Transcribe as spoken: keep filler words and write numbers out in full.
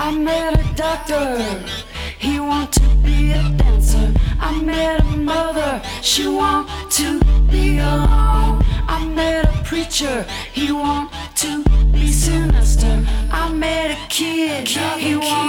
I met a doctor, he want to be a dancer. I met a mother, she want to be alone. I met a preacher, he want to be sinister. I met a kid, he want